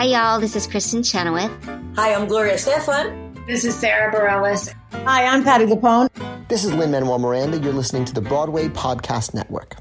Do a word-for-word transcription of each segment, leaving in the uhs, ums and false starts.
Hi, y'all. This is Kristen Chenoweth. Hi, I'm Gloria Estefan. This is Sarah Bareilles. Hi, I'm Patti LuPone. This is Lin-Manuel Miranda. You're listening to the Broadway Podcast Network.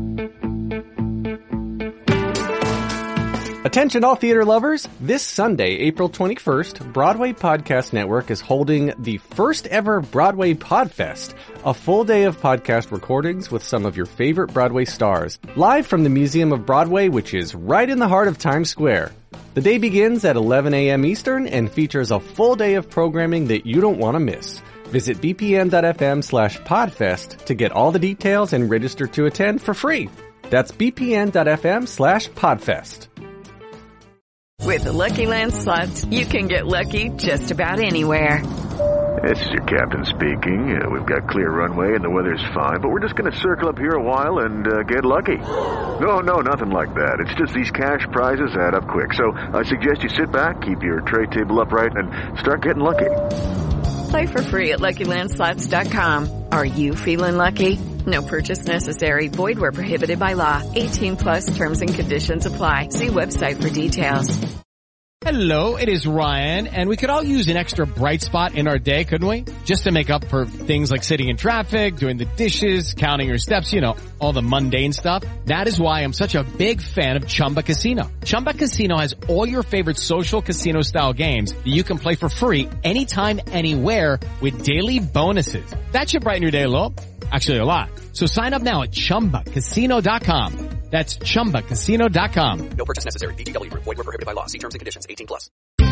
Attention all theater lovers! This Sunday, April twenty-first, Broadway Podcast Network is holding the first ever Broadway Podfest, a full day of podcast recordings with some of your favorite Broadway stars, live from the Museum of Broadway, which is right in the heart of Times Square. The day begins at eleven a.m. Eastern and features a full day of programming that you don't want to miss. Visit bpn.fm slash podfest to get all the details and register to attend for free. That's bpn.fm slash podfest. With the Lucky Land Slots, you can get lucky just about anywhere. This is your captain speaking. Uh, we've got clear runway and the weather's fine, but we're just going to circle up here a while and uh, get lucky. No, no, nothing like that. It's just these cash prizes add up quick. So I suggest you sit back, keep your tray table upright, and start getting lucky. Play for free at lucky land slots dot com. Are you feeling lucky? No purchase necessary. Void where prohibited by law. eighteen plus terms and conditions apply. See website for details. Hello, it is Ryan, and we could all use an extra bright spot in our day, couldn't we? Just to make up for things like sitting in traffic, doing the dishes, counting your steps, you know, all the mundane stuff. That is why I'm such a big fan of Chumba Casino. Chumba Casino has all your favorite social casino-style games that you can play for free anytime, anywhere with daily bonuses. That should brighten your day a little. Actually, a lot. So sign up now at chumba casino dot com. That's chumba casino dot com. No purchase necessary. V G W Group. Void where prohibited by law. See terms and conditions. eighteen plus.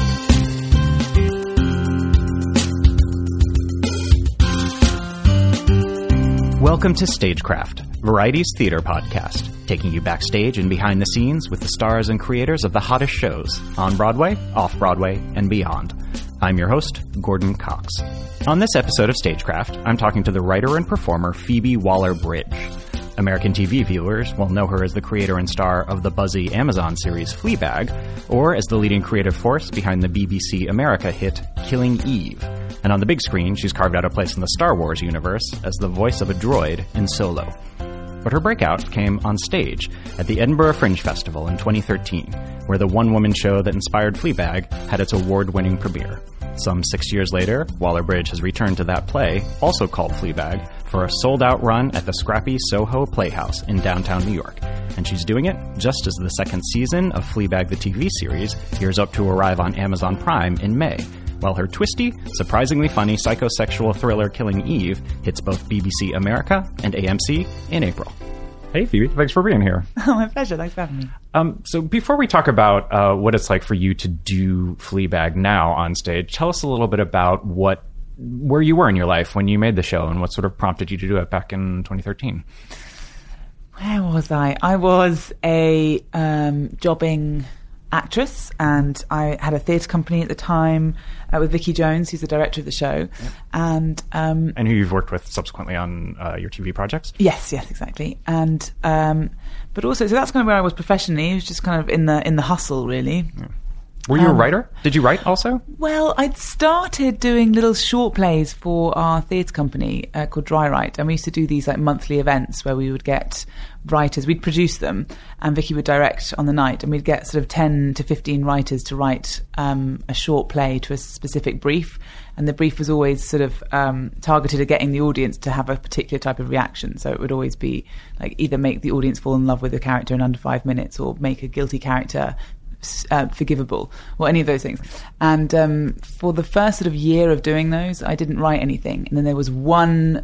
Welcome to Stagecraft, Variety's theater podcast, taking you backstage and behind the scenes with the stars and creators of the hottest shows on Broadway, off-Broadway, and beyond. I'm your host, Gordon Cox. On this episode of Stagecraft, I'm talking to the writer and performer Phoebe Waller-Bridge. American T V viewers will know her as the creator and star of the buzzy Amazon series Fleabag, or as the leading creative force behind the B B C America hit Killing Eve. And on the big screen, she's carved out a place in the Star Wars universe as the voice of a droid in Solo. But her breakout came on stage at the Edinburgh Fringe Festival in twenty thirteen, where the one-woman show that inspired Fleabag had its award-winning premiere. Some six years later, Waller-Bridge has returned to that play, also called Fleabag, for a sold-out run at the scrappy Soho Playhouse in downtown New York. And she's doing it just as the second season of Fleabag the T V series gears up to arrive on Amazon Prime in May, while her twisty, surprisingly funny psychosexual thriller Killing Eve hits both B B C America and A M C in April. Hey, Phoebe. Thanks for being here. Oh, my pleasure. Thanks for having me. Um, so before we talk about uh, what it's like for you to do Fleabag now on stage, tell us a little bit about what where you were in your life when you made the show and what sort of prompted you to do it back in twenty thirteen. Where was I? I was a um, jobbing actress, and I had a theatre company at the time uh, with Vicky Jones, who's the director of the show. Yep. And um, and who you've worked with subsequently on uh, your T V projects. Yes, yes, exactly. And um, but also, so that's kind of where I was professionally. It was just kind of in the in the hustle, really. Yeah. Were you um, a writer? Did you write also? Well, I'd started doing little short plays for our theatre company uh, called Dry Write, and we used to do these like monthly events where we would get writers, we'd produce them, and Vicky would direct on the night, and we'd get sort of ten to fifteen writers to write um, a short play to a specific brief, and the brief was always sort of um, targeted at getting the audience to have a particular type of reaction. So it would always be like either make the audience fall in love with a character in under five minutes or make a guilty character Uh, forgivable, or any of those things. And um, for the first sort of year of doing those, I didn't write anything. And then there was one,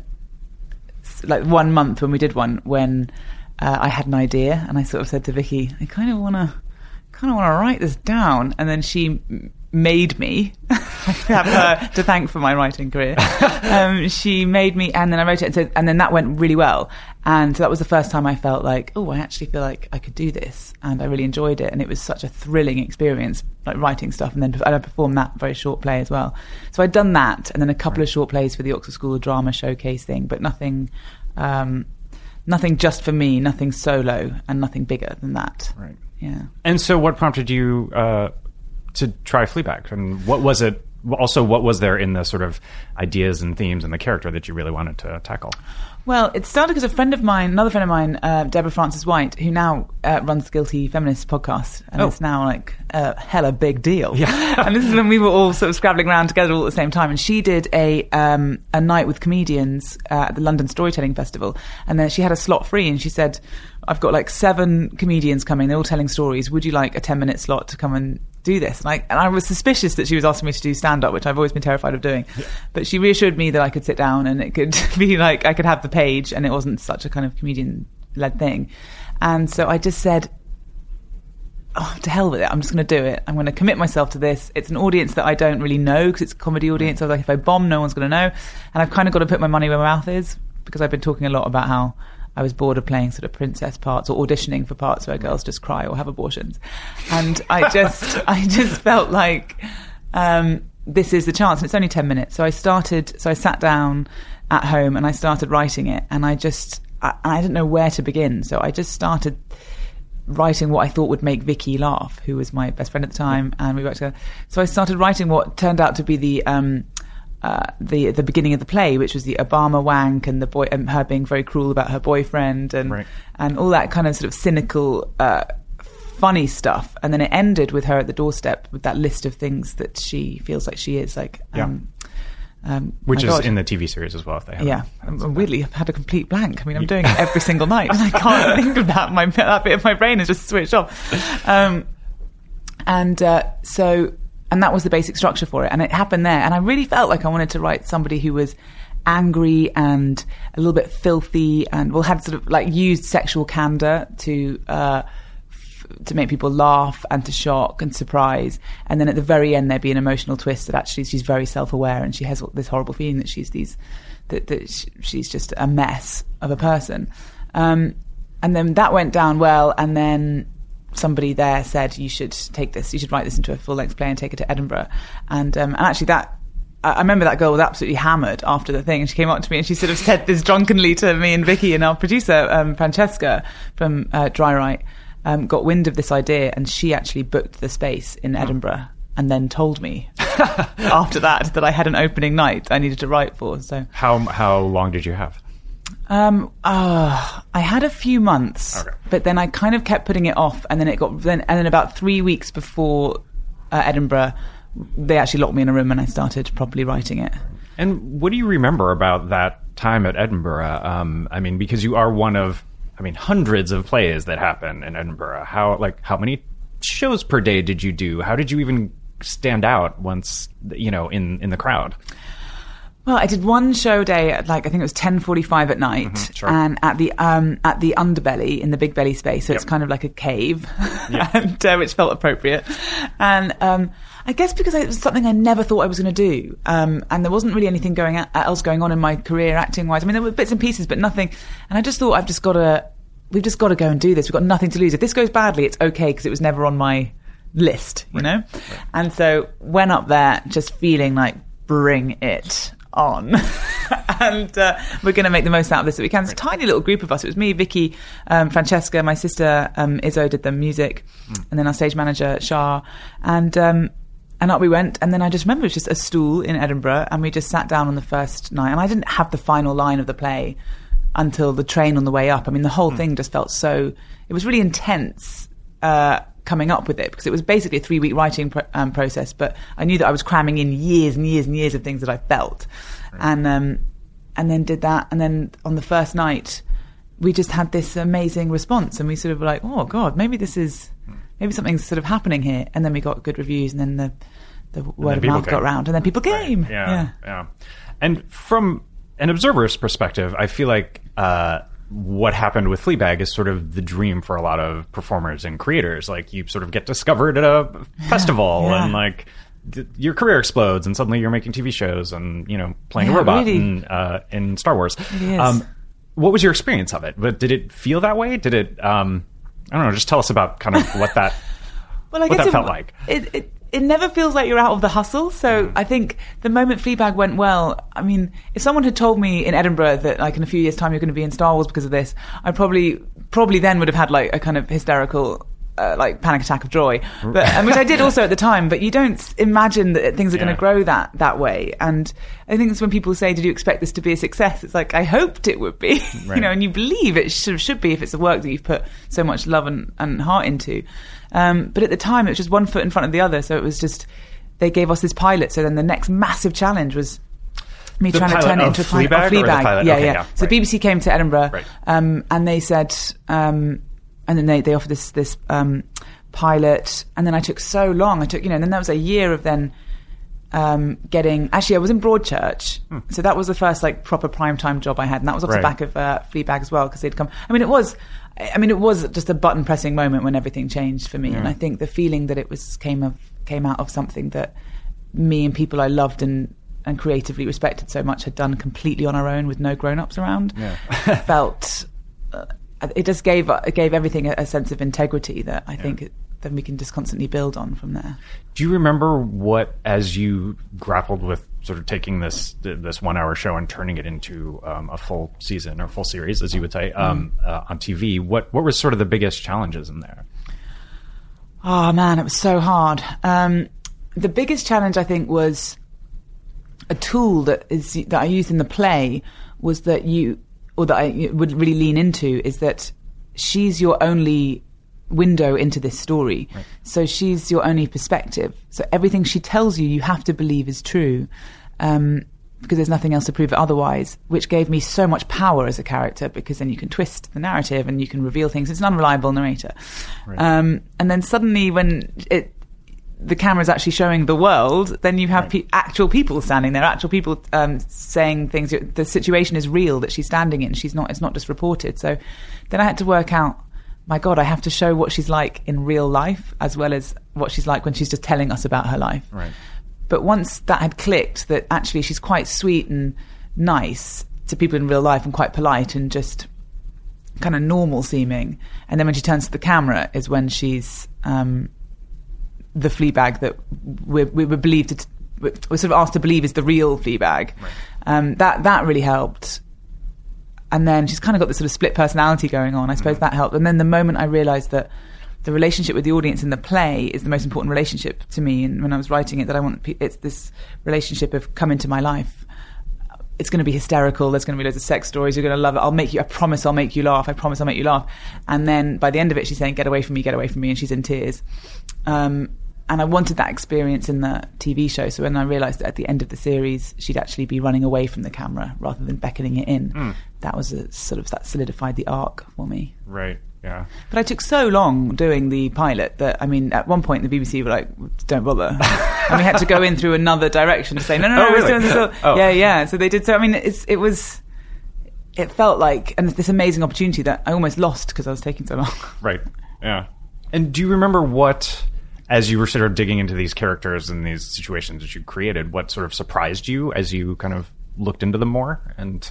like one month when we did one, when uh, I had an idea, and I sort of said to Vicky, I kind of want to, kind of want to write this down. And then she made me. I have her to thank for my writing career. Um, she made me, and then I wrote it, and, so, and then that went really well. And so that was the first time I felt like, oh, I actually feel like I could do this, and I really enjoyed it, and it was such a thrilling experience, like writing stuff, and then and I performed that very short play as well. So I'd done that, and then a couple right. of short plays for the Oxford School of Drama showcase thing, but nothing, um, nothing just for me, nothing solo, and nothing bigger than that. Right. Yeah. And so, what prompted you uh, to try Fleabag, and what was it also, what was there in the sort of ideas and themes and the character that you really wanted to tackle? Well, it started because a friend of mine, another friend of mine, uh, Deborah Francis White, who now uh, runs the Guilty Feminist podcast, and oh. it's now like a hella big deal. Yeah. And this is when we were all sort of scrabbling around together all at the same time. And she did a um, a night with comedians uh, at the London Storytelling Festival, and then she had a slot free, and she said, "I've got like seven comedians coming. They're all telling stories. Would you like a ten minute slot to come and do this?" And I, and I was suspicious that she was asking me to do stand-up, which I've always been terrified of doing. Yeah. But she reassured me that I could sit down and it could be like, I could have the page and it wasn't such a kind of comedian-led thing. And so I just said, oh, to hell with it. I'm just going to do it. I'm going to commit myself to this. It's an audience that I don't really know because it's a comedy audience. I was like, if I bomb, no one's going to know. And I've kind of got to put my money where my mouth is, because I've been talking a lot about how I was bored of playing sort of princess parts or auditioning for parts where girls just cry or have abortions. And I just, I just felt like um, this is the chance. And it's only ten minutes. So I started, so I sat down at home and I started writing it. And I just, I, I didn't know where to begin. So I just started writing what I thought would make Vicky laugh, who was my best friend at the time. And we worked together. So I started writing what turned out to be the... Um, Uh, the the beginning of the play, which was the Obama wank and the boy and her being very cruel about her boyfriend and right. and all that kind of sort of cynical, uh, funny stuff. And then it ended with her at the doorstep with that list of things that she feels like she is, like yeah. um, um, which is God. in the T V series as well. If they have yeah, I'm, weirdly, I've had a complete blank. I mean, I'm doing it every single night, and I can't think of that. My that bit of my brain is just switched off. Um, and uh, so. And that was the basic structure for it. And it happened there. And I really felt like I wanted to write somebody who was angry and a little bit filthy and, well, had sort of like used sexual candor to, uh, f- to make people laugh and to shock and surprise. And then at the very end, there'd be an emotional twist that actually she's very self-aware and she has this horrible feeling that she's these, that, that she's just a mess of a person. Um, and then that went down well. And then, somebody there said, you should take this, you should write this into a full-length play and take it to Edinburgh. And um, and actually that, I remember that girl was absolutely hammered after the thing, and she came up to me and she sort of said this drunkenly to me and Vicky, and our producer, um, Francesca from uh, Dry Right, um, got wind of this idea, and she actually booked the space in Edinburgh and then told me after that that I had an opening night I needed to write for. So How, how long did you have? Um, uh, I had a few months, okay. but then I kind of kept putting it off, and then it got then and then about three weeks before uh, Edinburgh, they actually locked me in a room and I started properly writing it. And what do you remember about that time at Edinburgh? Um, I mean, because you are one of, I mean, hundreds of plays that happen in Edinburgh. How like how many shows per day did you do? How did you even stand out once, you know, in in the crowd? Well, I did one show day at like I think it was ten forty-five at night, mm-hmm, sure. and at the um at the Underbelly in the Big Belly space, so yep. it's kind of like a cave, yep. and uh, which felt appropriate. And um, I guess because it was something I never thought I was going to do, um, and there wasn't really anything going a- else going on in my career acting wise. I mean, there were bits and pieces, but nothing. And I just thought I've just got to, we've just got to go and do this. We've got nothing to lose. If this goes badly, it's okay because it was never on my list, you know. Right. And so went up there just feeling like bring it on. And uh, we're going to make the most out of this that we can. It's a tiny little group of us. It was me, Vicky, um, Francesca, my sister um, Izzo did the music, mm. and then our stage manager Shah, and um, and up we went. And then I just remember it was just a stool in Edinburgh, and we just sat down on the first night. And I didn't have the final line of the play until the train on the way up. I mean, the whole mm. thing just felt so. It was really intense. Uh, coming up with it, because it was basically a three-week writing pro- um, process, but I knew that I was cramming in years and years and years of things that I felt, right. and um, and then did that, and then on the first night we just had this amazing response, and we sort of were like, oh God, maybe this is maybe something's sort of happening here, and then we got good reviews, and then the the word of mouth came. got round, and then people came. Right. Yeah, yeah, yeah. And from an observer's perspective, I feel like uh, what happened with Fleabag is sort of the dream for a lot of performers and creators. Like, you sort of get discovered at a festival, yeah. and like th- your career explodes, and suddenly you're making T V shows and, you know, playing yeah, a robot really. in, uh, in Star Wars. It is. Um, what was your experience of it? But did it feel that way? Did it? Um, I don't know. Just tell us about kind of what that. well, I what guess that it, felt like. It, it it never feels like you're out of the hustle. So mm. I think the moment Fleabag went well, I mean, if someone had told me in Edinburgh that like in a few years' time you're going to be in Star Wars because of this, I probably probably then would have had like a kind of hysterical uh, like panic attack of joy, but and which I did also at the time. But you don't imagine that things are Yeah. going to grow that that way. And I think it's when people say, "Did you expect this to be a success?" It's like I hoped it would be, Right. you know, and you believe it should, should be if it's the work that you've put so much love and, and heart into. Um, but at the time, it was just one foot in front of the other. So it was just they gave us this pilot. So then the next massive challenge was me The trying to pilot turn it of into a pilot. Fleabag of or the Fleabag. pilot? Yeah, Okay, yeah. yeah, So right. B B C came to Edinburgh, Right. um, and they said, um, and then they, they offered this this um, pilot, and then I took so long. I took, you know, and then that was a year of then um, getting. Actually, I was in Broadchurch, Hmm. so that was the first like proper primetime job I had, and that was off Right. the back of uh, Fleabag as well, because they'd come. I mean, it was. I mean, it was just a button pressing moment when everything changed for me, Yeah. and I think the feeling that it was came of came out of something that me and people I loved and and creatively respected so much had done completely on our own with no grown-ups around. Yeah. felt uh, it just gave it gave everything a, a sense of integrity that I Yeah. think it, then we can just constantly build on from there. Do you remember what, as you grappled with sort of taking this this one hour show and turning it into um, a full season or full series, as you would say, um, uh, on T V? What what were sort of the biggest challenges in there? Oh man, it was so hard. Um, the biggest challenge I think was a tool that is that I used in the play was that you, or that I would really lean into, is that she's your only window into this story. Right. So she's your only perspective. So everything she tells you, you have to believe is true, um, because there's nothing else to prove it otherwise, which gave me so much power as a character, because then you can twist the narrative and you can reveal things. It's an unreliable narrator. Right. Um, and then suddenly when it, the camera's actually showing the world, then you have Right. pe- actual people standing there, actual people um, saying things. The situation is real that she's standing in. She's not. It's not just reported. So then I had to work out, my God, I have to show what she's like in real life as well as what she's like when she's just telling us about her life. Right. But once that had clicked, that actually she's quite sweet and nice to people in real life and quite polite and just kind of normal seeming. And then when she turns to the camera is when she's um, the Fleabag that we're, we were believed to, t- we're sort of asked to believe is the real Fleabag. Right. Um, that that really helped. And then she's kind of got this sort of split personality going on. I suppose that helped. And then the moment I realised that the relationship with the audience in the play is the most important relationship to me, and when I was writing it, that I want pe- it's this relationship of come into my life. It's going to be hysterical. There's going to be loads of sex stories. You're going to love it. I'll make you. I promise. I'll make you laugh. I promise. I'll make you laugh. And then by the end of it, she's saying, "Get away from me. Get away from me," and she's in tears. Um, and I wanted that experience in the T V show. So when I realised that at the end of the series, she'd actually be running away from the camera rather than beckoning it in, Mm. that was a sort of that solidified the arc for me. Right. Yeah. But I took so long doing the pilot that, I mean, at one point the B B C were like, "Don't bother," and we had to go in through another direction to say, "No, no, no, Oh, we're really? still, we're still." Oh. Yeah, yeah. So they did. So I mean, it's it was. It felt like, and this amazing opportunity that I almost lost because I was taking so long. Right. Yeah. And do you remember what, as you were sort of digging into these characters and these situations that you created, what sort of surprised you as you kind of looked into them more? And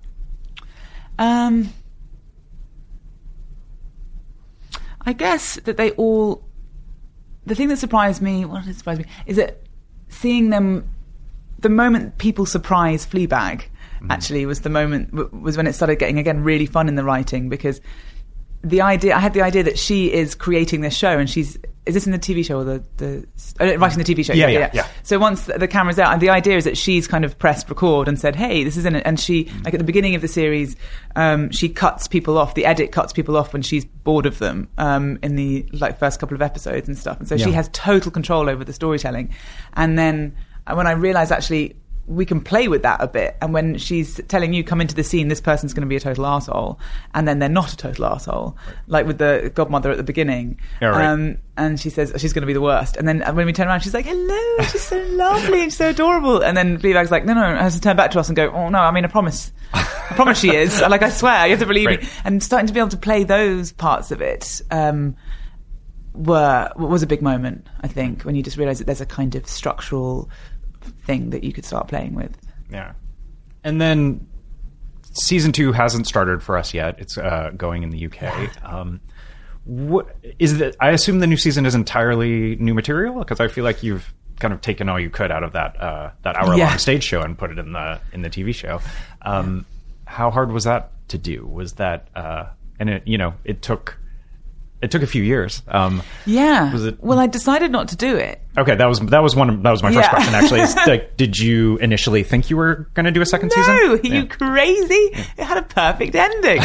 Um, I guess that they all. The thing that surprised me, what did surprise me, is that seeing them. The moment people surprise Fleabag, mm-hmm. actually, was the moment was when it started getting again really fun in the writing, because the idea I had the idea that she is creating this show, and she's is this in the T V show or the the uh, writing the T V show? Yeah, yeah, yeah, yeah. So once the, the camera's out, and the idea is that she's kind of pressed record and said, "Hey, this is in it," and she mm-hmm. like at the beginning of the series, um, she cuts people off. The edit cuts people off when she's bored of them um, in the like first couple of episodes and stuff, and so yeah. she has total control over the storytelling. And then uh, when I realised actually we can play with that a bit, and when she's telling you come into the scene, this person's going to be a total arsehole, and then they're not a total arsehole, right. like with the godmother at the beginning. Yeah, right. um, and she says she's going to be the worst, and then when we turn around she's like, "Hello, she's so lovely and so adorable," and then Fleabag's like, no no no has to turn back to us and go, "Oh no, I mean I promise I promise she is, like I swear, you have to believe right. me." And starting to be able to play those parts of it um, were was a big moment, I think, when you just realise that there's a kind of structural thing that you could start playing with. Yeah. And then season two hasn't started for us yet. It's uh, going in the U K. Um, what is that? I assume the new season is entirely new material, because I feel like you've kind of taken all you could out of that uh, that hour long yeah. stage show and put it in the in the T V show. Um, how hard was that to do? Was that uh, and it you know it took it took a few years. Um, yeah. Was it? Well, I decided not to do it. Okay, that was that was one. Of, that was my first Yeah. question. Actually, is, like, did you initially think you were going to do a second No, season? are you Yeah. crazy? It had a perfect ending.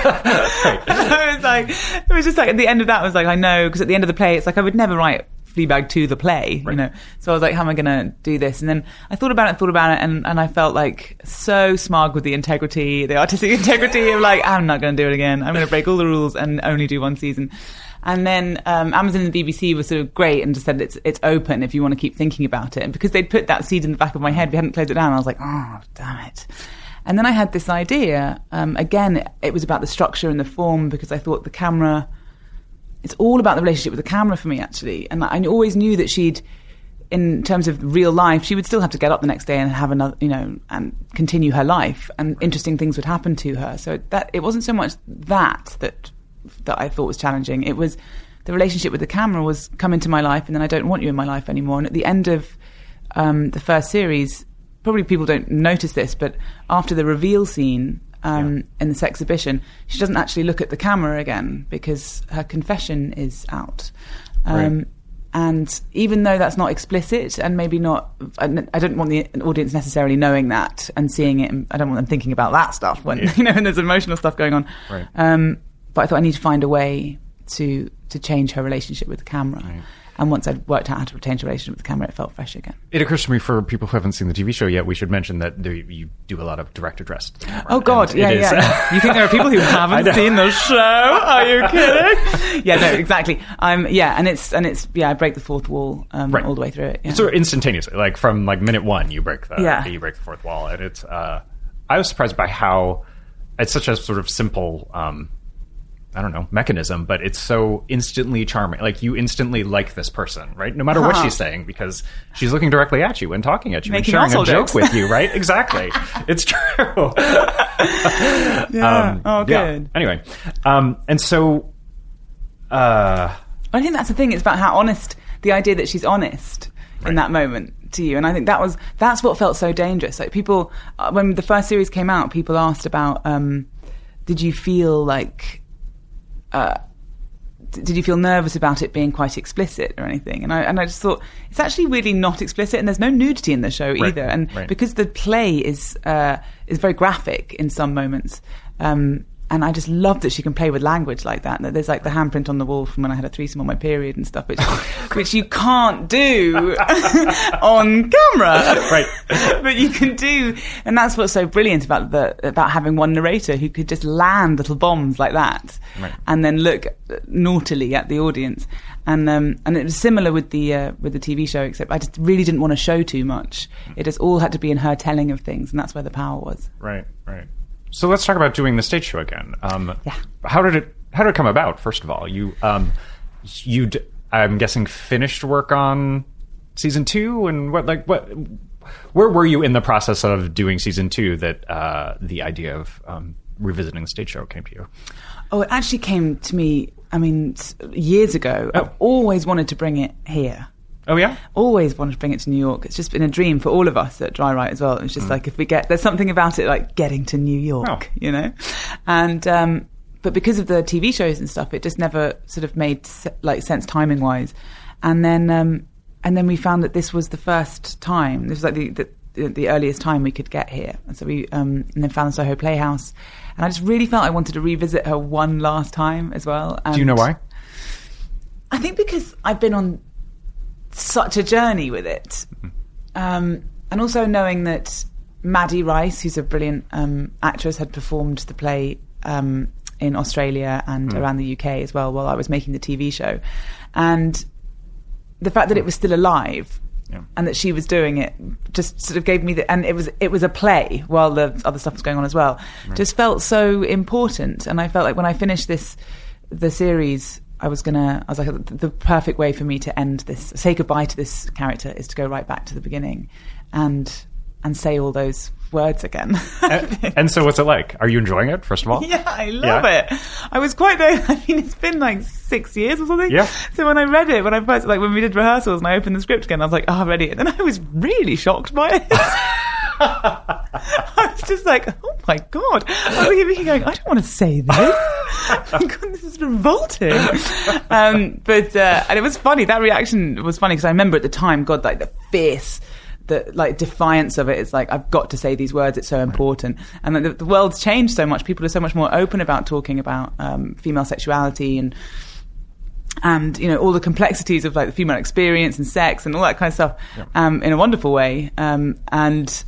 I was like, it was just like at the end of that, I was like, I know, because at the end of the play, it's like I would never write Fleabag to the play, Right. you know. So I was like, how am I going to do this? And then I thought about it, thought about it, and, and I felt like so smug with the integrity, the artistic integrity of like, I'm not going to do it again. I'm going to break all the rules and only do one season. And then um, Amazon and the B B C were sort of great and just said it's it's open if you want to keep thinking about it. And because they'd put that seed in the back of my head, we hadn't closed it down. I was like, oh, damn it. And then I had this idea. Um, again, it was about the structure and the form, because I thought the camera, it's all about the relationship with the camera for me, actually. And I always knew that she'd, in terms of real life, she would still have to get up the next day and have another, you know, and continue her life, and interesting things would happen to her. So that it wasn't so much that that that I thought was challenging. It was the relationship with the camera was come into my life, and then I don't want you in my life anymore. And at the end of um, the first series, probably people don't notice this, but after the reveal scene um, yeah. in this exhibition, she doesn't actually look at the camera again because her confession is out. Um, right. And even though that's not explicit, and maybe not, I don't want the audience necessarily knowing that and seeing it. And I don't want them thinking about that stuff when yeah. you know when there's emotional stuff going on. Right. Um, but I thought I need to find a way to to change her relationship with the camera. Right. And once I'd worked out how to change her relationship with the camera, it felt fresh again. It occurs to me, for people who haven't seen the T V show yet, we should mention that there, you do a lot of direct address to the camera. Oh, God. And Yeah, it is- yeah. You think there are people who haven't seen the show? Are you kidding? Yeah, no, exactly. Um, yeah, and it's, and it's, yeah, I break the fourth wall um, Right. all the way through it. Yeah. So instantaneously, like from like minute one, you break the Yeah. you break the fourth wall, and it's. Uh, I was surprised by how it's such a sort of simple, um, I don't know, mechanism, but it's so instantly charming. Like you instantly like this person, right? No matter what Huh. she's saying, because she's looking directly at you and talking at you Making and sharing a asshole joke jokes. with you, right? Exactly, it's true. Yeah. Um, Oh, yeah. good. Anyway, um, and so. Uh, I think that's the thing. It's about how honest, the idea that she's honest Right. in that moment to you. And I think that was, that's what felt so dangerous. Like people, uh, when the first series came out, people asked about, um, did you feel like, uh, d- did you feel nervous about it being quite explicit or anything? And I, and I just thought, it's actually really not explicit, and there's no nudity in the show Right. either. And Right. because the play is, uh, is very graphic in some moments, um, and I just love that she can play with language like that. And that there's like the handprint on the wall from when I had a threesome on my period and stuff, which which you can't do on camera, Right. but you can do, and that's what's so brilliant about the about having one narrator who could just land little bombs like that, Right. and then look naughtily at the audience. And um, and it was similar with the uh, with the T V show, except I just really didn't want to show too much. It just all had to be in her telling of things, and that's where the power was. Right, right. So let's talk about doing the stage show again. Um, Yeah. How did it? How did it come about? First of all, you, um, you, I'm guessing, finished work on season two, and what, like, what? Where were you in the process of doing season two that uh, the idea of um, revisiting the stage show came to you? Oh, it actually came to me, I mean, s- years ago. Oh. I've always wanted to bring it here. Oh yeah. Always wanted to bring it to New York. It's just been a dream for all of us at Dry Write as well. It's just like if we get, there's something about it like getting to New York, Oh. you know? And, um, but because of the T V shows and stuff, it just never sort of made se- like sense timing wise. And then, um, and then we found that this was the first time, this was like the, the, the earliest time we could get here. And so we, um, and then found the Soho Playhouse. And I just really felt I wanted to revisit her one last time as well. And Do you know why? I think because I've been on such a journey with it. Um, and also knowing that Maddie Rice, who's a brilliant um, actress, had performed the play um, in Australia and Mm. around the U K as well while I was making the T V show. And the fact that it was still alive Yeah. and that she was doing it just sort of gave me the, and it was it was a play while the other stuff was going on as well. Right. Just felt so important. And I felt like when I finished this, the series, I was gonna, I was like, the, the perfect way for me to end this, say goodbye to this character, is to go right back to the beginning and and say all those words again. and, and so what's it like? Are you enjoying it, first of all? Yeah, I love Yeah? it. I was quite there. I mean, it's been like six years or something. Yeah. So when I read it, when I first, like when we did rehearsals and I opened the script again, I was like, oh, I read it. And then I was really shocked by it. I was just like, oh my God. I was like, going, I don't want to say this. Oh my God, this is revolting. Um, but, uh, and it was funny. That reaction was funny because I remember at the time, God, like the fierce, the like defiance of it. It's like, I've got to say these words. It's so important. And the, the world's changed so much. People are so much more open about talking about um, female sexuality and, and, you know, all the complexities of like the female experience and sex and all that kind of stuff, yeah. um, in a wonderful way. Um, and,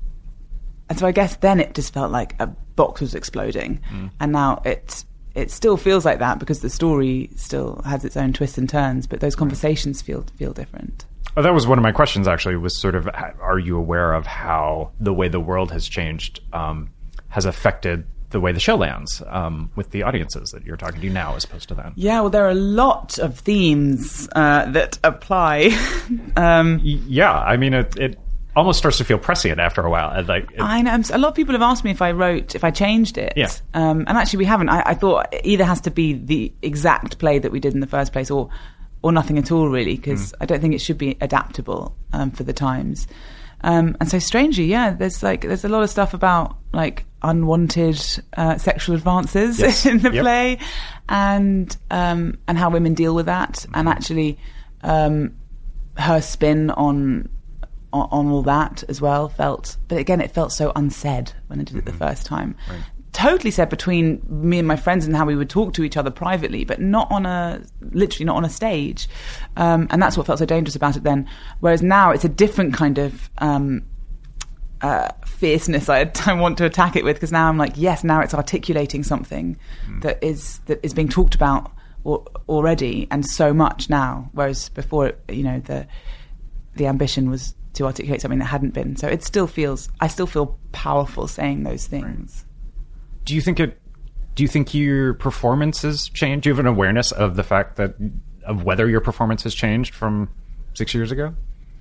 and so I guess then it just felt like a box was exploding. Mm. And now it, it still feels like that because the story still has its own twists and turns, but those conversations feel, feel different. Oh, that was one of my questions, actually, was sort of, are you aware of how the way the world has changed um, has affected the way the show lands um, with the audiences that you're talking to now as opposed to then? Yeah, well, there are a lot of themes uh, that apply. um, yeah, I mean, it, it almost starts to feel prescient after a while. Like it, I know. A lot of people have asked me if I wrote, if I changed it. Yeah. Um, and actually, we haven't. I, I thought it either has to be the exact play that we did in the first place or or nothing at all, really, because mm. I don't think it should be adaptable um, for the times. Um, and so strangely, yeah, there's like there's a lot of stuff about like unwanted uh, sexual advances yes. in the yep. play, and um, and how women deal with that, mm-hmm. and actually um, her spin on, on on all that as well felt. But again, it felt so unsaid when I did mm-hmm. it the first time. Right. Totally said between me and my friends and how we would talk to each other privately, but not on a, literally not on a stage. Um, and that's what felt so dangerous about it then. Whereas now it's a different kind of um, uh, fierceness I, I want to attack it with, because now I'm like, yes, now it's articulating something mm. that is that is being talked about or, already, and so much now. Whereas before, you know, the the ambition was to articulate something that hadn't been. So it still feels, I still feel powerful saying those things. Right. Do you think it? Do you think your performance has changed? Do you have an awareness of the fact that of whether your performance has changed from six years ago?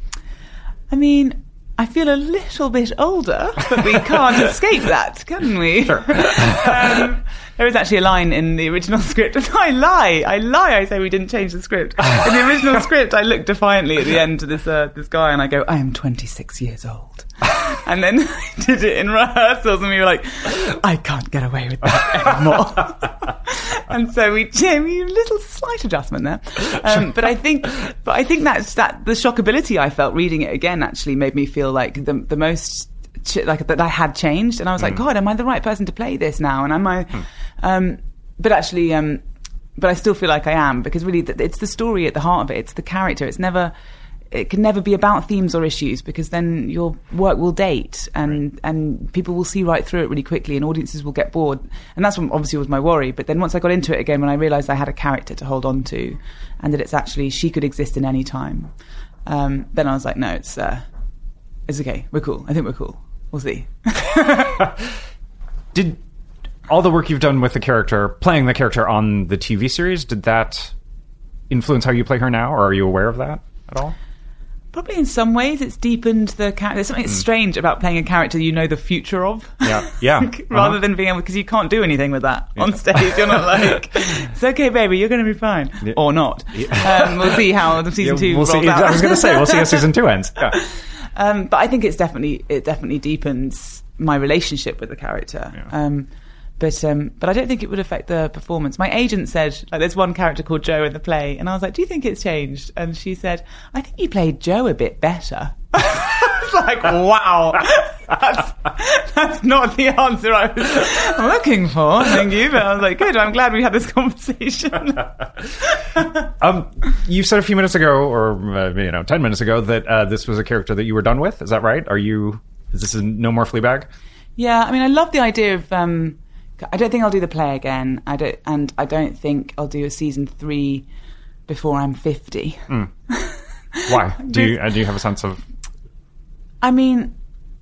I mean, I feel a little bit older, but we can't escape that, can we? Sure. um, there is actually a line in the original script, and I lie, I lie. I say we didn't change the script. In the original script, I look defiantly at the end to this uh, this guy, and I go, "I am twenty-six years old." And then I did it in rehearsals, and we were like, I can't get away with that anymore. And so we, yeah, we a little slight adjustment there. Um, but I think, but I think that's that the shockability I felt reading it again actually made me feel like the the most like that I had changed, and I was like, mm. God, am I the right person to play this now? And am I? Mm. Um, but actually, um, but I still feel like I am, because really, it's the story at the heart of it. It's the character. It's never. It can never be about themes or issues, because then your work will date and, right. and people will see right through it really quickly, and audiences will get bored. And that's what obviously was my worry. But then once I got into it again, when I realised I had a character to hold on to, and that it's actually, she could exist in any time, um, then I was like, no, it's uh, it's okay. We're cool. I think we're cool. We'll see. Did all the work you've done with the character, playing the character on the T V series, did that influence how you play her now, or are you aware of that at all? Probably in some ways it's deepened the character. There's something mm. strange about playing a character you know the future of. Yeah, yeah. Rather uh-huh. than being able, because you can't do anything with that yeah. on stage. You're not like, it's okay, baby, you're going to be fine. Yeah. Or not. Yeah. Um, we'll see how the season yeah, two we'll rolls see. out. I was going to say, we'll see how season two ends. Yeah. Um, but I think it's definitely, it definitely deepens my relationship with the character. Yeah. Um, But um, but I don't think it would affect the performance. My agent said, like, there's one character called Joe in the play, and I was like, do you think it's changed? And she said, I think you played Joe a bit better. It's like, wow, that's, that's not the answer I was looking for, thank you. But I was like, good, I'm glad we had this conversation. um, you said a few minutes ago, or uh, you know, ten minutes ago, that uh, this was a character that you were done with. Is that right? Are you? Is this a no more Fleabag? Yeah, I mean, I love the idea of. Um, I don't think I'll do the play again. I don't, and I don't think I'll do a season three before I'm fifty. Mm. Why? Do you uh, do you have a sense of? I mean,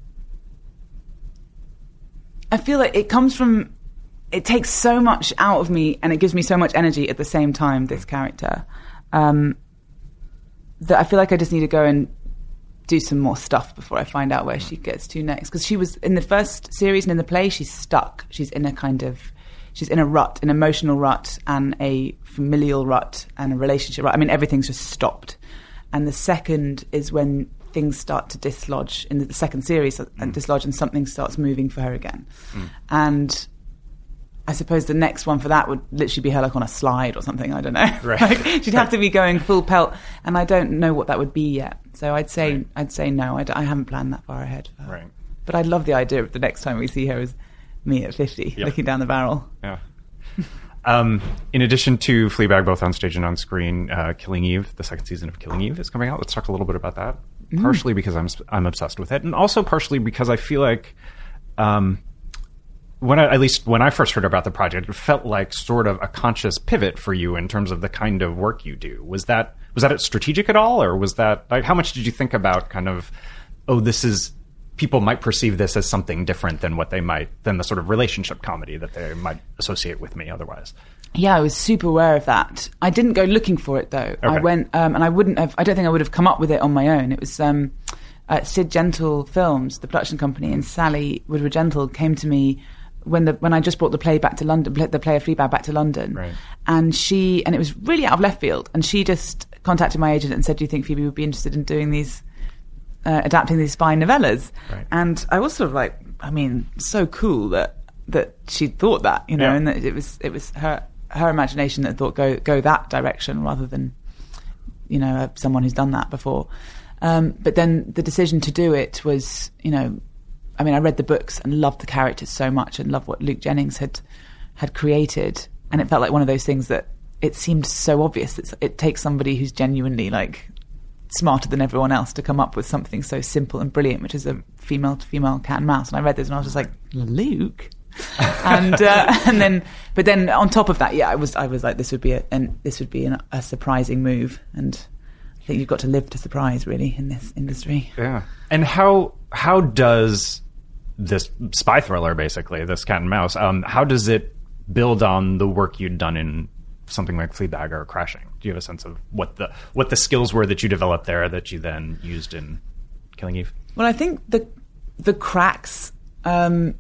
I feel like it comes from. It takes so much out of me, and it gives me so much energy at the same time. This character, um, that I feel like I just need to go and do some more stuff before I find out where she gets to next. Because she was in the first series and in the play, she's stuck. She's in a kind of, she's in a rut, an emotional rut and a familial rut and a relationship rut. I mean, everything's just stopped. And the second is when things start to dislodge in the second series mm. and dislodge, and something starts moving for her again. Mm. And I suppose the next one for that would literally be her like on a slide or something. I don't know. Right. Like, she'd have to be going full pelt, and I don't know what that would be yet. So I'd say right. I'd say no. I, d- I haven't planned that far ahead for her. Right. But I'd love the idea of the next time we see her as me at fifty, yep. looking down the barrel. Yeah. Um, in addition to Fleabag, both on stage and on screen, uh, Killing Eve, the second season of Killing Eve, is coming out. Let's talk a little bit about that. Mm. Partially because I'm I'm obsessed with it, and also partially because I feel like, um, when I, at least when I first heard about the project, it felt like sort of a conscious pivot for you in terms of the kind of work you do. Was that was that strategic at all, or was that like how much did you think about kind of, oh, this is. People might perceive this as something different than what they might, than the sort of relationship comedy that they might associate with me otherwise. Yeah, I was super aware of that. I didn't go looking for it, though. Okay. I went, um, and I wouldn't have, I don't think I would have come up with it on my own. It was um, uh, Sid Gentle Films, the production company, and Sally Woodward Gentle came to me when the when I just brought the play back to London, the play of Fleabag back to London. Right. And she, and it was really out of left field, and she just contacted my agent and said, do you think Phoebe would be interested in doing these Uh, adapting these spy novellas? Right. And I was sort of like, I mean, so cool that that she thought that, you know, yeah. and that it was it was her her imagination that thought go go that direction rather than, you know, uh, someone who's done that before. Um, but then the decision to do it was, you know, I mean, I read the books and loved the characters so much and loved what Luke Jennings had had created, and it felt like one of those things that it seemed so obvious. It's, it takes somebody who's genuinely like smarter than everyone else to come up with something so simple and brilliant, which is a female to female cat and mouse. And I read this and I was just like, Luke, and uh, and then, but then on top of that, yeah, I was I was like, this would be a and this would be an, a surprising move, and I think you've got to live to surprise, really, in this industry. Yeah. And how how does this spy thriller, basically this cat and mouse, um, how does it build on the work you'd done in something like Fleabag or Crashing? Do you have a sense of what the what the skills were that you developed there that you then used in Killing Eve? Well, I think the the cracks um,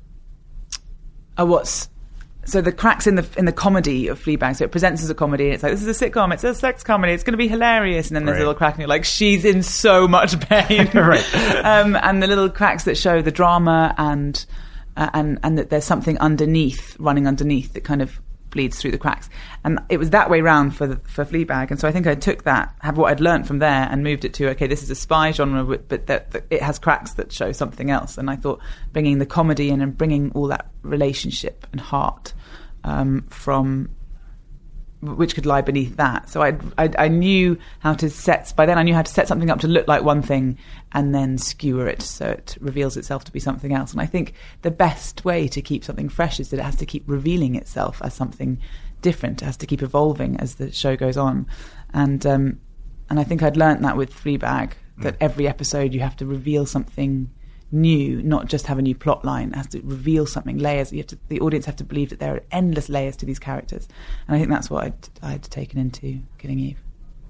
are what's so the cracks in the in the comedy of Fleabag. So it presents as a comedy. It's like, this is a sitcom. It's a sex comedy. It's going to be hilarious. And then there's right. a little crack, and you're like, she's in so much pain. right. Um, and the little cracks that show the drama and uh, and and that there's something underneath, running underneath, that kind of bleeds through the cracks. And it was that way round for the, for Fleabag. And so I think I took that, have what I'd learned from there, and moved it to, okay, this is a spy genre, but that, that it has cracks that show something else. And I thought bringing the comedy in and bringing all that relationship and heart um, from which could lie beneath that. So I, I I knew how to set, by then I knew how to set something up to look like one thing and then skewer it so it reveals itself to be something else. And I think the best way to keep something fresh is that it has to keep revealing itself as something different. It has to keep evolving as the show goes on. And um, and I think I'd learnt that with Fleabag, that every episode you have to reveal something new, not just have a new plot line. It has to reveal something, layers. You have to, the audience have to believe that there are endless layers to these characters, and I think that's what I'd, I'd taken into Killing Eve.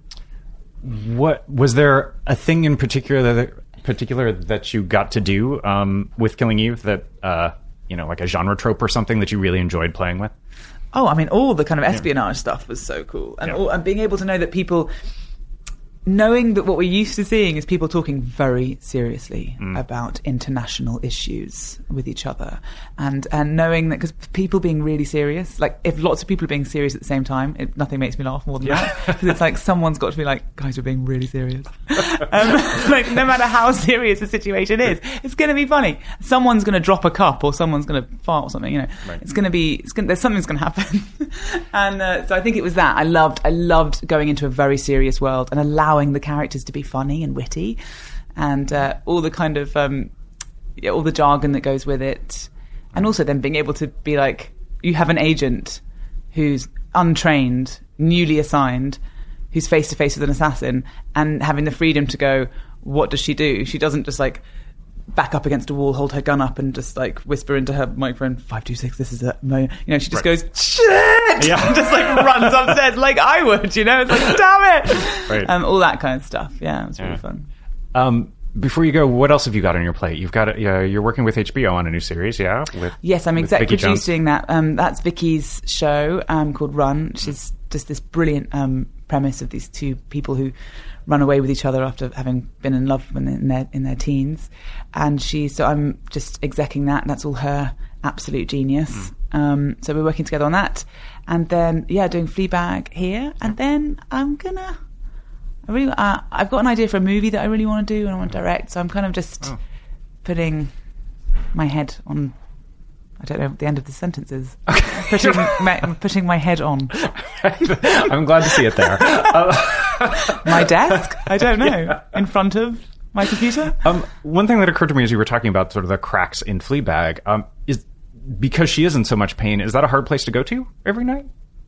What was there a thing in particular that particular that you got to do um, with Killing Eve that uh, you know, like a genre trope or something that you really enjoyed playing with? Oh, I mean, all the kind of espionage yeah. stuff was so cool, and, yeah. all, and being able to know that people. Knowing that what we're used to seeing is people talking very seriously mm. about international issues with each other, and and knowing that, because people being really serious, like if lots of people are being serious at the same time, it, nothing makes me laugh more than yeah. that, because it's like someone's got to be like, guys, we're being really serious. um, like no matter how serious the situation is, it's going to be funny. Someone's going to drop a cup, or someone's going to fart or something. You know, right. it's going to be. It's gonna, there's something's going to happen, and uh, so I think it was that I loved. I loved going into a very serious world and allowing the characters to be funny and witty, and uh, all the kind of um, yeah, all the jargon that goes with it, and also then being able to be like, you have an agent who's untrained, newly assigned, who's face to face with an assassin, and having the freedom to go, what does she do? She doesn't just like back up against a wall, hold her gun up, and just like whisper into her microphone, five two six, this is a mo. You know, she just right. goes, shit! Yeah. And just like runs upstairs like I would, you know? It's like, damn it! Right. Um, all that kind of stuff. Yeah, it was really yeah. fun. Um, before you go, what else have you got on your plate? You've got a, uh, you're working with H B O on a new series, yeah? With, yes, I'm exec Vicky producing Jones. that. Um, that's Vicky's show um, called Run, which is just this brilliant um, premise of these two people who run away with each other after having been in love when in their in their teens, and she. So I'm just execing that. And that's all her absolute genius. Mm. Um, so we're working together on that, and then yeah, doing Fleabag here, and then I'm gonna. I really, uh, I've got an idea for a movie that I really want to do and I want to direct. So I'm kind of just oh. putting my head on. I don't know what the end of the sentence is. Okay. Putting, my, I'm putting my head on. I'm glad to see it there. Uh, my desk? I don't know. Yeah. In front of my computer? Um, one thing that occurred to me as you were talking about sort of the cracks in Fleabag um, is because she is in so much pain, is that a hard place to go to every night?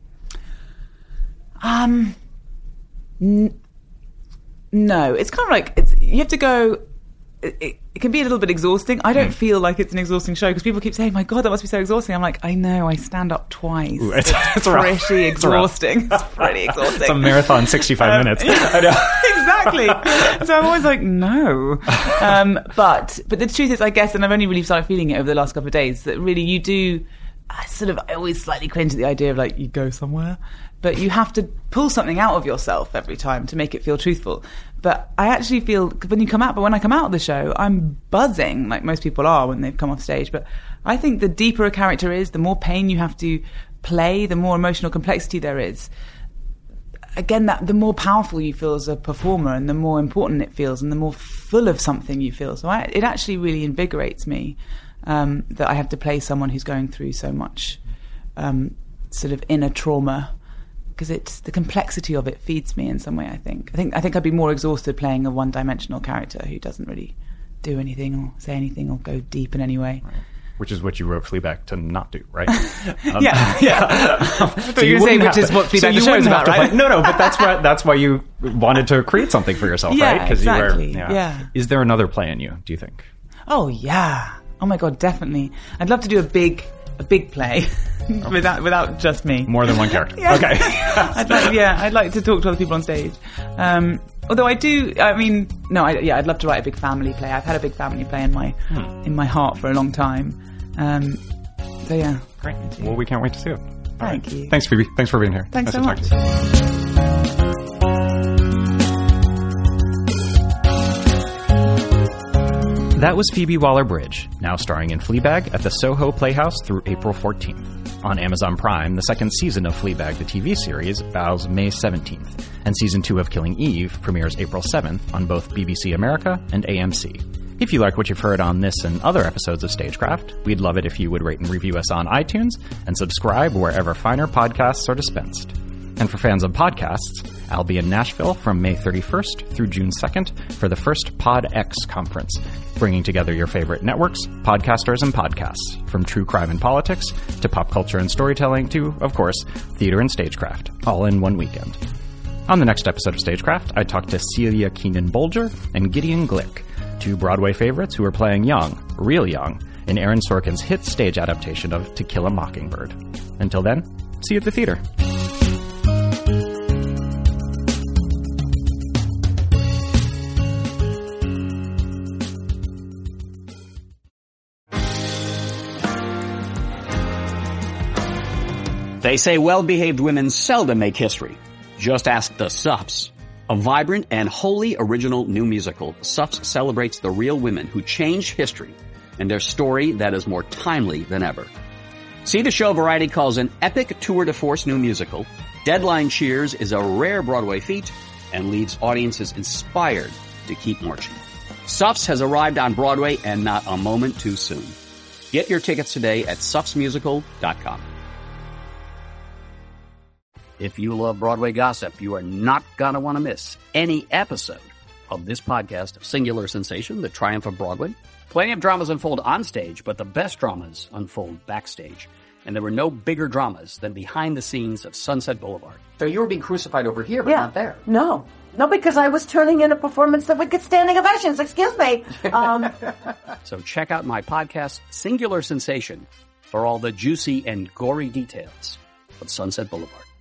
Um, n- no. It's kind of like, it's, you have to go... It, it can be a little bit exhausting. I don't mm. feel like it's an exhausting show because people keep saying, my God, that must be so exhausting. I'm like, I know, I stand up twice. Ooh, it's, it's, it's pretty exhausting. It's, it's pretty exhausting. It's a marathon, sixty-five um, minutes. I know. Exactly. So I'm always like, no. Um, but but the truth is, I guess, and I've only really started feeling it over the last couple of days, that really you do, I sort of, I always slightly cringe at the idea of like, you go somewhere, but you have to pull something out of yourself every time to make it feel truthful. But I actually feel when you come out, but when I come out of the show, I'm buzzing like most people are when they've come off stage. But I think the deeper a character is, the more pain you have to play, the more emotional complexity there is. Again, that the more powerful you feel as a performer, and the more important it feels, and the more full of something you feel. So I, it actually really invigorates me um, that I have to play someone who's going through so much um, sort of inner trauma. Because it's the complexity of it feeds me in some way. I think. I think. I think I'd be more exhausted playing a one-dimensional character who doesn't really do anything or say anything or go deep in any way. Right. Which is what you wrote Fleabag to not do, right? Um, yeah, yeah. So you were saying which is what Fleabag so the show is about, right? Play, no, no. But that's why. That's why you wanted to create something for yourself, yeah, right? Because exactly. you were. Yeah. yeah. Is there another play in you? Do you think? Oh yeah. Oh my God, definitely. I'd love to do a big. A big play without without just me. More than one character. Yeah. Okay. I'd like, yeah, I'd like to talk to other people on stage. Um, although I do, I mean, no, I, yeah, I'd love to write a big family play. I've had a big family play in my hmm. in my heart for a long time. Um, so yeah, great. Well, we can't wait to see it. All Thank right. you. Thanks, Phoebe. Thanks for being here. Thanks nice so much. That was Phoebe Waller-Bridge, now starring in Fleabag at the Soho Playhouse through April fourteenth. On Amazon Prime, the second season of Fleabag, the T V series, vows May seventeenth, and season two of Killing Eve premieres April seventh on both B B C America and A M C. If you like what you've heard on this and other episodes of Stagecraft, we'd love it if you would rate and review us on iTunes and subscribe wherever finer podcasts are dispensed. And for fans of podcasts, I'll be in Nashville from May thirty-first through June second for the first PodX conference, bringing together your favorite networks, podcasters, and podcasts, from true crime and politics to pop culture and storytelling to, of course, theater and stagecraft, all in one weekend. On the next episode of Stagecraft, I talked to Celia Keenan-Bolger and Gideon Glick, two Broadway favorites who are playing young, real young, in Aaron Sorkin's hit stage adaptation of To Kill a Mockingbird. Until then, see you at the theater. They say well-behaved women seldom make history. Just ask the Suffs. A vibrant and wholly original new musical, Suffs celebrates the real women who changed history and their story that is more timely than ever. See the show Variety calls an epic tour de force new musical. Deadline cheers is a rare Broadway feat and leaves audiences inspired to keep marching. Suffs has arrived on Broadway and not a moment too soon. Get your tickets today at suffs musical dot com. If you love Broadway gossip, you are not going to want to miss any episode of this podcast, Singular Sensation, The Triumph of Broadway. Plenty of dramas unfold on stage, but the best dramas unfold backstage. And there were no bigger dramas than behind the scenes of Sunset Boulevard. So you were being crucified over here, but yeah. not there. No. No, because I was turning in a performance that would get standing ovations. Excuse me. Um, so check out my podcast, Singular Sensation, for all the juicy and gory details of Sunset Boulevard.